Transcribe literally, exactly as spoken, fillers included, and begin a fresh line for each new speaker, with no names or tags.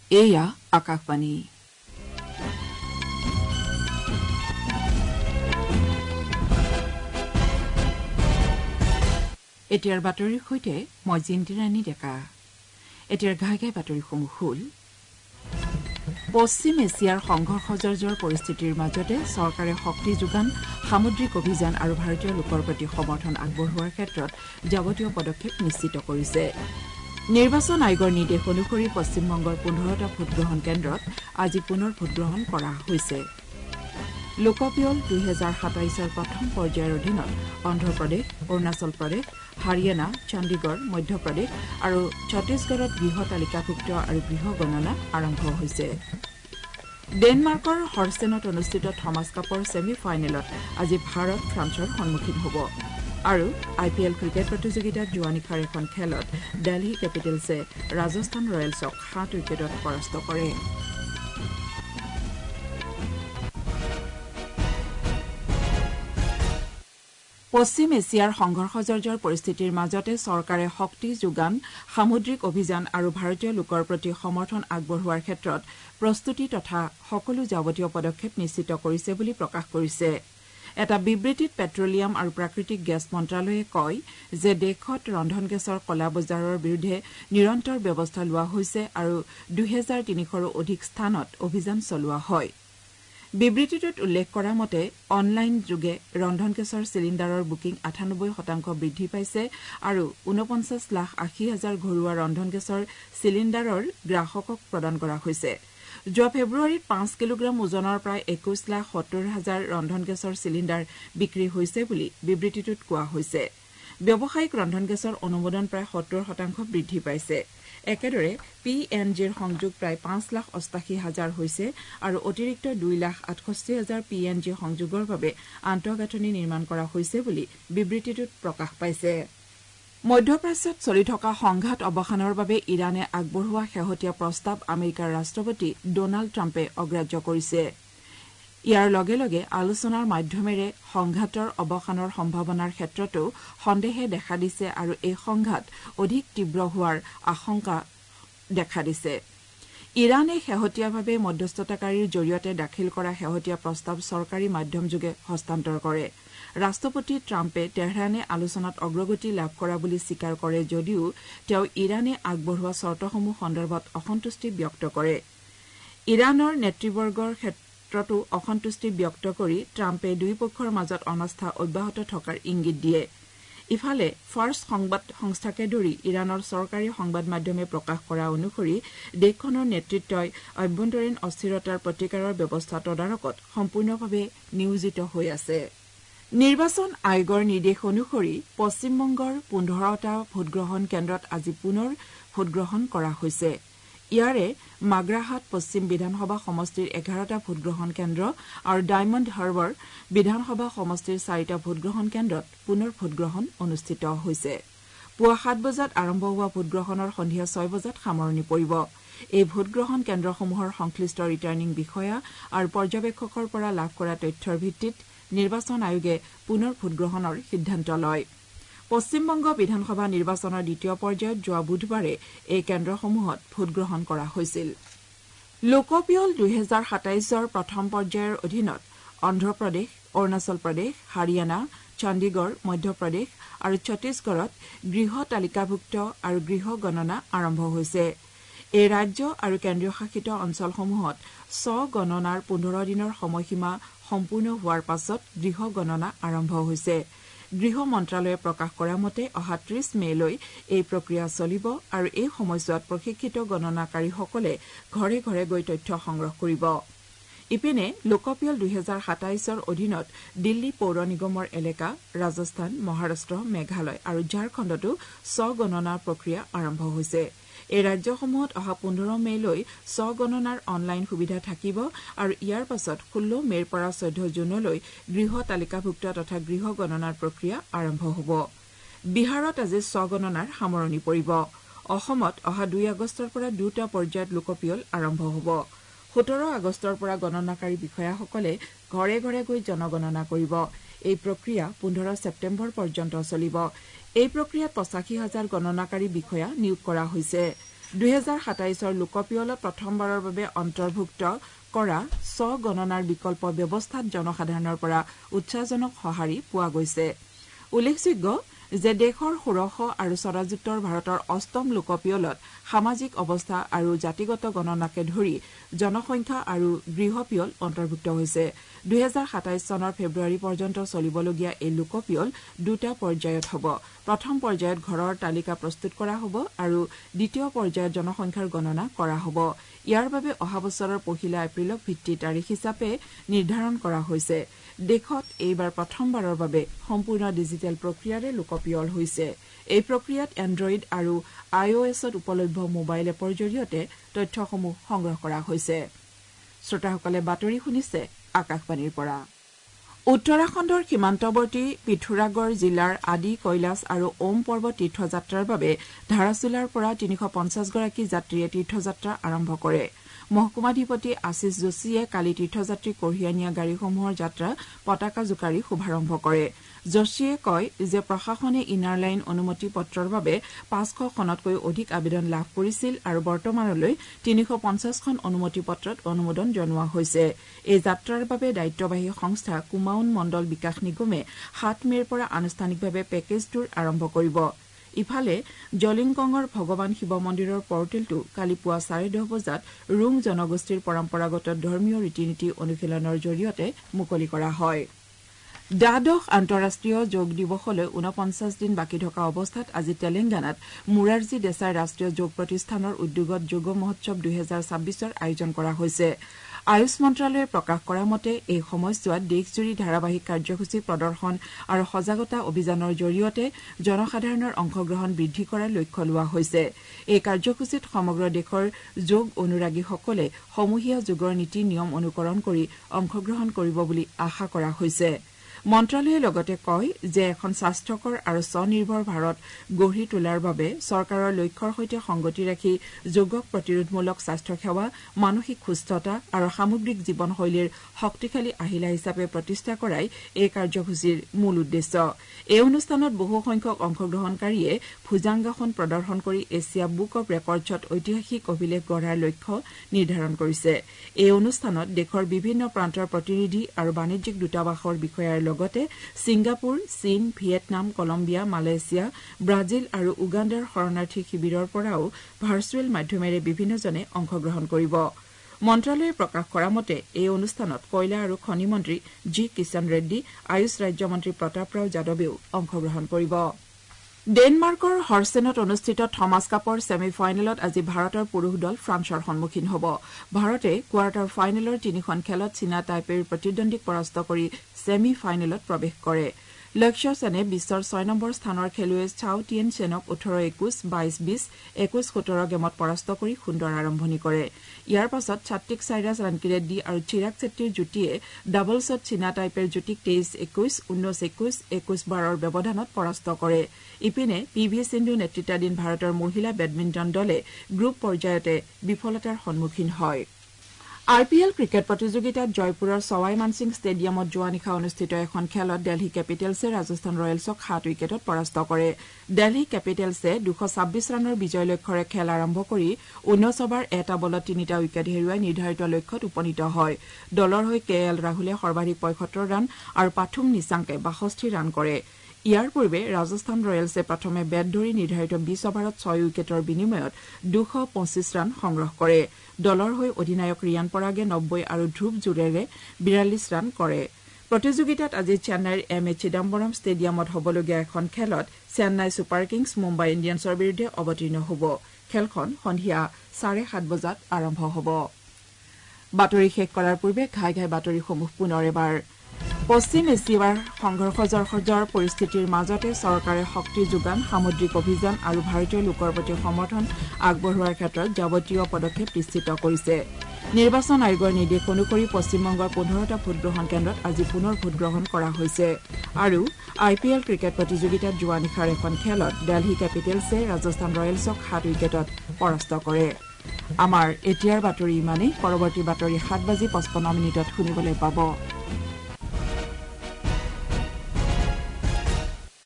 এয়া আকাশবাণী। এতিয়াৰ বাতৰিৰ সৈতে মই জিন্তিৰাণী ডেকা। এতিয়াৰ ঘাই ঘাই বাতৰিসমূহ হ'ল পশ্চিম এছিয়াৰ সংঘৰ্ষজৰ্জৰ পৰিস্থিতিৰ মাজতে চৰকাৰে শক্তি যোগান, সামুদ্ৰিক অভিযান আৰু ভাৰতীয় লোকৰ প্ৰতি সমৰ্থন আগবঢ়োৱাৰ ক্ষেত্ৰত যাৱতীয় পদক্ষেপ নিশ্চিত কৰিছে। নিৰ্বাচন আয়োগৰ নিৰ্দেশ অনুসৰি পশ্চিমবংগৰ পোন্ধৰটা ভোটগ্ৰহণ কেন্দ্ৰত আজি পুনৰ ভোটগ্ৰহণ কৰা হৈছে। লোকপিয়ল দুহেজাৰ সাতাইছৰ প্ৰথম পৰ্যায়ৰ অধীনত অন্ধ্ৰপ্ৰদেশ, অৰুণাচল প্ৰদেশ, হাৰিয়ানা, চণ্ডীগড়, মধ্যপ্ৰদেশ আৰু ছত্তীশগড়ত গৃহ তালিকাভুক্ত আৰু গৃহ গণনা আৰম্ভ হৈছে। ডেনমাৰ্কৰ হৰ্চেনত অনুষ্ঠিত থমাছ কাপৰ ছেমি ফাইনেলত আজি ভাৰত ফ্ৰান্সৰ সন্মুখীন হ'ব। আৰু আই পি এল ক্ৰিকেট প্ৰতিযোগিতাত যোৱা নিশাৰ এখন খেলত দিল্লী কেপিটেলছে ৰাজস্থান ৰয়েলছক সাত উইকেটত পৰাস্ত কৰে। পশ্চিম এছিয়াৰ সংঘৰ্ষজৰ্জৰ পৰিস্থিতিৰ মাজতে চৰকাৰে শক্তি যোগান, সামুদ্ৰিক অভিযান আৰু ভাৰতীয় লোকৰ প্ৰতি সমৰ্থন আগবঢ়োৱাৰ ক্ষেত্ৰত প্ৰস্তুতি তথা সকলো যাৱতীয় পদক্ষেপ নিশ্চিত কৰিছে বুলি প্ৰকাশ কৰিছে। এটা বিবৃতিত পেট্ৰলিয়াম আৰু প্ৰাকৃতিক গেছ মন্ত্ৰালয়ে কয় যে দেশত ৰন্ধন গেছৰ কলা বজাৰৰ বিৰুদ্ধে নিৰন্তৰ ব্যৱস্থা লোৱা হৈছে আৰু দুহেজাৰ তিনিশৰো অধিক স্থানত অভিযান চলোৱা হয়। বিবৃতিটোত উল্লেখ কৰা মতে অনলাইন যোগে ৰন্ধন গেছৰ চিলিণ্ডাৰৰ বুকিং আঠানব্বৈ শতাংশ বৃদ্ধি পাইছে আৰু ঊনপঞ্চাছ লাখ আশী হাজাৰ ঘৰুৱা ৰন্ধন গেছৰ চিলিণ্ডাৰৰ গ্ৰাহকক প্ৰদান কৰা হৈছে। যোৱা ফেব্ৰুৱাৰীত পাঁচ কিলোগ্ৰাম ওজনৰ প্ৰায় একৈশ লাখ সত্তৰ হাজাৰ ৰন্ধন গেছৰ চিলিণ্ডাৰ বিক্ৰী হৈছে বুলি বিবৃতিটোত কোৱা হৈছে। ব্যৱসায়িক ৰন্ধন গেছৰ অনুমোদন প্ৰায় সত্তৰ শতাংশ বৃদ্ধি পাইছে। একেদৰে পি এন জিৰ সংযোগ প্ৰায় পাঁচ লাখ অষ্টাশী হাজাৰ হৈছে আৰু অতিৰিক্ত দুই লাখ আঠষষ্ঠি হাজাৰ পি এন জি সংযোগৰ বাবে আন্তঃগাঁথনি নিৰ্মাণ কৰা হৈছে বুলি বিবৃতিটোত প্ৰকাশ পাইছে। মধ্যপ্ৰাচ্যত চলি থকা সংঘাত অৱসানৰ বাবে ইৰাণে আগবঢ়োৱা শেহতীয়া প্ৰস্তাৱ আমেৰিকাৰ ৰাষ্ট্ৰপতি ডনাল্ড ট্ৰাম্পে অগ্ৰাহ্য কৰিছে। ইয়াৰ লগে লগে আলোচনাৰ মাধ্যমেৰে সংঘাতৰ অৱসানৰ সম্ভাৱনাৰ ক্ষেত্ৰতো সন্দেহে দেখা দিছে আৰু এই সংঘাত অধিক তীব্ৰ হোৱাৰ আশংকা দেখা দিছে। ইৰাণে শেহতীয়াভাৱে মধ্যস্থতাকাৰীৰ জৰিয়তে দাখিল কৰা শেহতীয়া প্ৰস্তাৱ চৰকাৰী মাধ্যমযোগে হস্তান্তৰ কৰে। ৰাষ্ট্ৰপতি ট্ৰাম্পে তেহৰানে আলোচনাত অগ্ৰগতি লাভ কৰা বুলি স্বীকাৰ কৰে যদিও তেওঁ ইৰাণে আগবঢ়োৱা চৰ্তসমূহ সন্দৰ্ভত অসন্তুষ্টি ব্যক্ত কৰে। ইৰাণৰ নেতৃবৰ্গৰ ক্ষেত্ৰতো অসন্তুষ্টি ব্যক্ত কৰি ট্ৰাম্পে দুয়োপক্ষৰ মাজত অনাস্থা অব্যাহত থকাৰ ইংগিত দিয়ে। ইফালে ফাৰ্ছ সংবাদ সংস্থাকে ধৰি ইৰাণৰ চৰকাৰী সংবাদ মাধ্যমে প্ৰকাশ কৰা অনুসৰি দেশখনৰ নেতৃত্বই আভ্যন্তৰীণ অস্থিৰতাৰ প্ৰতিকাৰৰ ব্যৱস্থা তদাৰকত সম্পূৰ্ণভাৱে নিয়োজিত হৈ আছে। নিৰ্বাচন আয়োগৰ নিৰ্দেশ অনুসৰি পশ্চিমবংগৰ পোন্ধৰটা ভোটগ্ৰহণ কেন্দ্ৰত আজি পুনৰ ভোটগ্ৰহণ কৰা হৈছে। ইয়াৰে মাগ্ৰাহাট পশ্চিম বিধানসভা সমষ্টিৰ এঘাৰটা ভোটগ্ৰহণ কেন্দ্ৰ আৰু ডায়মণ্ড হাৰ্বাৰ বিধানসভা সমষ্টিৰ চাৰিটা ভোটগ্ৰহণ কেন্দ্ৰত পুনৰ ভোটগ্ৰহণ অনুষ্ঠিত হৈছে। পুৱা সাত বজাত আৰম্ভ হোৱা ভোটগ্ৰহণৰ সন্ধিয়া ছয় বজাত সামৰণি পৰিব। এই ভোটগ্ৰহণ কেন্দ্ৰসমূহৰ সংশ্লিষ্ট ৰিটাৰ্ণিং বিষয়া আৰু পৰ্যবেক্ষকৰ পৰা লাভ কৰা তথ্যৰ ভিত্তিত নিৰ্বাচন আয়োগে পুনৰ ভোটগ্ৰহণৰ সিদ্ধান্ত লয়। পশ্চিমবংগ বিধানসভা নিৰ্বাচনৰ দ্বিতীয় পৰ্যায়ত যোৱা বুধবাৰে এই কেন্দ্ৰসমূহত ভোটগ্ৰহণ কৰা হৈছিল। লোকপিয়ল দুহেজাৰ সাতাইছৰ প্ৰথম পৰ্যায়ৰ অধীনত অন্ধ্ৰপ্ৰদেশ, অৰুণাচল প্ৰদেশ, হাৰিয়ানা, চণ্ডীগড়, মধ্যপ্ৰদেশ আৰু ছত্তীশগড়ত গৃহ তালিকাভুক্ত আৰু গৃহ গণনা আৰম্ভ হৈছে। এই ৰাজ্য আৰু কেন্দ্ৰীয় শাসিত অঞ্চলসমূহত স্ব-গণনাৰ পোন্ধৰ দিনৰ সময়সীমা সম্পূৰ্ণ হোৱাৰ পাছত গৃহ গণনা আৰম্ভ হৈছে। গৃহ মন্ত্ৰালয়ে প্ৰকাশ কৰা মতে অহা ত্ৰিশ মেলৈ এই প্ৰক্ৰিয়া চলিব আৰু এই সময়ছোৱাত প্ৰশিক্ষিত গণনাকাৰীসকলে ঘৰে ঘৰে গৈ তথ্য সংগ্ৰহ কৰিব। ইপিনে লোকপিয়ল দুহেজাৰ সাতাইছৰ অধীনত দিল্লী পৌৰ নিগমৰ এলেকা, ৰাজস্থান, মহাৰাষ্ট্ৰ, মেঘালয় আৰু ঝাৰখণ্ডতো স্ব-গণনাৰ প্ৰক্ৰিয়া আৰম্ভ হৈছে। এই ৰাজ্যসমূহত অহা পোন্ধৰ মেলৈ স্ব-গণনাৰ অনলাইন সুবিধা থাকিব আৰু ইয়াৰ পাছত ষোল্ল মেৰ পৰা চৈধ্য জুনলৈ গৃহ তালিকাভুক্ত তথা গৃহ গণনাৰ প্ৰক্ৰিয়া আৰম্ভ হ'ব। বিহাৰত আজি স্ব-গণনাৰ সামৰণি পৰিব। অসমত অহা দুই আগষ্টৰ পৰা দুটা পৰ্যায়ত লোকপিয়ল আৰম্ভ হ'ব। সোতৰ আগষ্টৰ পৰা গণনাকাৰী বিষয়াসকলে ঘৰে ঘৰে গৈ জনগণনা কৰিব। এই প্ৰক্ৰিয়া পোন্ধৰ ছেপ্টেম্বৰ পৰ্যন্ত চলিব। এই প্ৰক্ৰিয়াত পঁচাশী হাজাৰ গণনাকাৰী বিষয়া নিয়োগ কৰা হৈছে। দুই হাজাৰ সাতাইশৰ লোকপিয়লত প্ৰথমবাৰৰ বাবে অন্তৰ্ভুক্ত কৰা স্ব গণনাৰ বিকল্প ব্যৱস্থাত জনসাধাৰণৰ পৰা উৎসাহজনক সঁহাৰি পোৱা গৈছে। উল্লেখযোগ্য যে দেশৰ ষোড়শ আৰু স্বৰাজোত্তৰ ভাৰতৰ অষ্টম লোকপিয়লত সামাজিক অৱস্থা আৰু জাতিগত গণনাকে ধৰি জনসংখ্যা আৰু গৃহপিয়ল অন্তৰ্ভুক্ত হৈছে। দুই হাজাৰ সাতাইশ চনৰ ফেব্ৰুৱাৰী পৰ্যন্ত চলিবলগীয়া এই লোকপিয়ল দুটা পৰ্যায়ত হ'ব। প্ৰথম পৰ্যায়ত ঘৰৰ তালিকা প্ৰস্তুত কৰা হ'ব আৰু দ্বিতীয় পৰ্যায়ত জনসংখ্যাৰ গণনা কৰা হ'ব। ইয়াৰ বাবে অহা বছৰৰ পহিলা এপ্ৰিলক ভিত্তি তাৰিখ হিচাপে নিৰ্ধাৰণ কৰা হৈছে। দেশত এইবাৰ প্ৰথমবাৰৰ বাবে সম্পূৰ্ণ ডিজিটেল প্ৰক্ৰিয়াৰে লোকপিয়ল হৈছে। এই প্ৰক্ৰিয়াত এণ্ড্ৰইড আৰু আই অ' এছত উপলব্ধ মোবাইল এপৰ জৰিয়তে তথ্যসমূহ সংগ্ৰহ কৰা হৈছে। শ্ৰোতাসকলে বাতৰি শুনিছে আকাশবাণীৰ পৰা। উত্তৰাখণ্ডৰ সীমান্তৱৰ্তী পিথোৰাগড় জিলাৰ আদি কৈলাশ আৰু ওম পৰ্বত তীৰ্থযাত্ৰাৰ বাবে ধাৰাচুলাৰ পৰা তিনিশ পঞ্চাছগৰাকী যাত্ৰীয়ে তীৰ্থযাত্ৰা আৰম্ভ কৰে। মহকুমাধিপতি আশিষ যোশীয়ে কালি তীৰ্থযাত্ৰী কঢ়িয়াই নিয়া গাড়ীসমূহৰ যাত্ৰা পতাকা জোকাৰি শুভাৰম্ভ কৰে। যোশীয়ে কয় যে প্ৰশাসনে ইনাৰ লাইন অনুমতি পত্ৰৰ বাবে পাঁচশখনতকৈ অধিক আবেদন লাভ কৰিছিল আৰু বৰ্তমানলৈ তিনিশ পঞ্চাছখন অনুমতি পত্ৰত অনুমোদন জনোৱা হৈছে। এই যাত্ৰাৰ বাবে দায়িত্ববাহী সংস্থা কুমাউন মণ্ডল বিকাশ নিগমে সাত মেৰ পৰা আনুষ্ঠানিকভাৱে পেকেজ টুৰ আৰম্ভ কৰিব। ইফালে জলিংগঙৰ ভগৱান শিৱ মন্দিৰৰ পৰ্টেলটো কালি পুৱা চাৰে দহ বজাত ৰুং জনগোষ্ঠীৰ পৰম্পৰাগত ধৰ্মীয় ৰীতি নীতি অনুশীলনৰ জৰিয়তে মুকলি কৰা হয়। দ্বাদশ আন্তঃৰাষ্ট্ৰীয় যোগ দিৱসলৈ ঊনপঞ্চাছ দিন বাকী থকা অৱস্থাত আজি তেলেংগানাত মোৰাৰজী দেশাই ৰাষ্ট্ৰীয় যোগ প্ৰতিষ্ঠানৰ উদ্যোগত যোগ মহোৎসৱ দুহেজাৰ ছাব্বিছৰ আয়োজন কৰা হৈছে। আয়ুষ মন্ত্ৰালয়ে প্ৰকাশ কৰা মতে এই সময়ছোৱাত দেশজুৰি ধাৰাবাহিক কাৰ্যসূচী প্ৰদৰ্শন আৰু সজাগতা অভিযানৰ জৰিয়তে জনসাধাৰণৰ অংশগ্ৰহণ বৃদ্ধি কৰাৰ লক্ষ্য লোৱা হৈছে। এই কাৰ্যসূচীত সমগ্ৰ দেশৰ যোগ অনুৰাগীসকলে সমূহীয়া যোগৰ নীতি নিয়ম অনুকৰণ কৰি অংশগ্ৰহণ কৰিব বুলি আশা কৰা হৈছে। মন্ত্ৰালয়ে লগতে কয় যে এখন স্বাস্থ্যকৰ আৰু স্বনিৰ্ভৰ ভাৰত গঢ়ি তোলাৰ বাবে চৰকাৰৰ লক্ষ্যৰ সৈতে সংগতি ৰাখি যোগক প্ৰতিৰোধমূলক স্বাস্থ্যসেৱা, মানসিক সুস্থতা আৰু সামগ্ৰিক জীৱনশৈলীৰ শক্তিশালী আহিলা হিচাপে প্ৰতিষ্ঠা কৰাই এই কাৰ্যসূচীৰ মূল উদ্দেশ্য। এই অনুষ্ঠানত বহুসংখ্যক অংশগ্ৰহণকাৰীয়ে ভুজাংগাসন প্ৰদৰ্শন কৰি এছিয়া বুক অব ৰেকৰ্ডছত ঐতিহাসিক অভিলেখ গঢ়াৰ লক্ষ্য নিৰ্ধাৰণ কৰিছে। এই অনুষ্ঠানত দেশৰ বিভিন্ন প্ৰান্তৰ প্ৰতিনিধি আৰু বাণিজ্যিক দূতাবাসৰ বিষয়াৰ লগতে ছিংগাপুৰ, চীন, ভিয়েটনাম, কলম্বিয়া, মালয়েছিয়া, ব্ৰাজিল আৰু উগাণ্ডাৰ শৰণাৰ্থী শিবিৰৰ পৰাও ভাৰ্চুৱেল মাধ্যমেৰে বিভিন্নজনে অংশগ্ৰহণ কৰিব। মন্ত্ৰালয়ে প্ৰকাশ কৰা মতে এই অনুষ্ঠানত কয়লা আৰু খনি মন্ত্ৰী জি কিষণ ৰেড্ডী, আয়ুষ ৰাজ্যমন্ত্ৰী প্ৰতাপ ৰাও যাদৱেও অংশগ্ৰহণ কৰিব। ডেনমাৰ্কৰ হৰ্চেনত অনুষ্ঠিত থমাছ কাপৰ ছেমি ফাইনেলত আজি ভাৰতৰ পুৰুষ দল ফ্ৰান্সৰ সন্মুখীন হ'ব। ভাৰতে কোৱাৰ্টাৰ ফাইনেলৰ তিনিখন খেলত চীনা টাইপেৰ প্ৰতিদ্বন্দ্বীক পৰাস্ত কৰি ছেমি ফাইনেলত প্ৰৱেশ কৰে। লক্ষ্য সেনে বিশ্বৰ ছয় নম্বৰ স্থানৰ খেলুৱৈ চাও টিয়েন চেনক ওঠৰ একুশ, বাইশ বিশ, একুশ সোতৰ গেমত পৰাস্ত কৰি সুন্দৰ আৰম্ভণি কৰে। ইয়াৰ পাছত সাত্বিক সাইৰাজ, ৰাণকিৰেড্ডী আৰু চিৰাগ চেট্টীৰ যুটীয়ে ডাবলছত চীনা টাইপেৰ যুটীক তেইশ একুশ, ঊনৈশ একুশ, একুশ বাৰৰ ব্যৱধানত পৰাস্ত কৰে। ইপিনে পি ভি সিন্ধু নেতৃত্বাধীন ভাৰতৰ মহিলা বেডমিণ্টন দলে গ্ৰুপ পৰ্যায়তে বিফলতাৰ সন্মুখীন হয়। আই পি এল ক্ৰিকেট প্ৰতিযোগিতাত জয়পুৰৰ সৱাই মানসিং ষ্টেডিয়ামত যোৱা নিশা অনুষ্ঠিত এখন খেলত দেলহি কেপিটেলছে ৰাজস্থান ৰয়েলছক সাত উইকেটত পৰাস্ত কৰে। দেলহি কেপিটেলছে দুশ ছাব্বিছ ৰানৰ বিজয় লক্ষ্যৰে খেল আৰম্ভ কৰি ঊনৈশ অভাৰ এটা বলত তিনিটা উইকেট হেৰুৱাই নিৰ্ধাৰিত লক্ষ্যত উপনীত হয়। দলৰ হৈ কে এল ৰাহুলে সৰ্বাধিক পঁয়সত্তৰ ৰান আৰু পাথুম নিচাংকে বাষষ্ঠি ৰান কৰে। ইয়াৰ পূৰ্বে ৰাজস্থান ৰয়েলছে প্ৰথমে বেট ধৰি নিৰ্ধাৰিত বিশ অভাৰত ছয় উইকেটৰ বিনিময়ত দুশ পঁচিছ ৰান সংগ্ৰহ কৰে। দলৰ হৈ অধিনায়ক ৰিয়ান পৰাগে নব্বৈ আৰু ধ্ৰুৱ জোৰেৰে বিৰাল্লিছ ৰান কৰে। প্ৰতিযোগিতাত আজি চেন্নাইৰ এম এ চিদাম্বৰম ষ্টেডিয়ামত হ'বলগীয়া এখন খেলত চেন্নাই ছুপাৰ কিংছ মুম্বাই ইণ্ডিয়ানছৰ বিৰুদ্ধে অৱতীৰ্ণ হ'ব। খেলখন সন্ধিয়া চাৰে সাত বজাত আৰম্ভ হ'ব। বাতৰি শেষ কৰাৰ পূৰ্বে ঘাই ঘাই বাতৰিসমূহ পুনৰ এবাৰ। পশ্চিম এছিয়াৰ সংঘৰ্ষজৰ পৰিস্থিতিৰ মাজতে চৰকাৰে শক্তি যোগান, সামুদ্ৰিক অভিযান আৰু ভাৰতীয় লোকৰ প্ৰতি সমৰ্থন আগবঢ়োৱাৰ ক্ষেত্ৰত যাৱতীয় পদক্ষেপ নিশ্চিত কৰিছে। নিৰ্বাচন আয়োগৰ নিৰ্দেশ অনুসৰি পশ্চিমবংগৰ পোন্ধৰটা ভোটগ্ৰহণ কেন্দ্ৰত আজি পুনৰ ভোটগ্ৰহণ কৰা হৈছে। আৰু আই পি এল ক্ৰিকেট প্ৰতিযোগিতাত যোৱা নিশাৰ এখন খেলত দেলহি কেপিটেলছে ৰাজস্থান ৰয়েলছক সাত উইকেটত পৰাস্ত কৰে। আমাৰ এতিয়াৰ বাতৰি ইমানেই। পৰৱৰ্তী বাতৰি সাত বাজি পঁচপন্ন মিনিটত শুনিবলৈ পাব।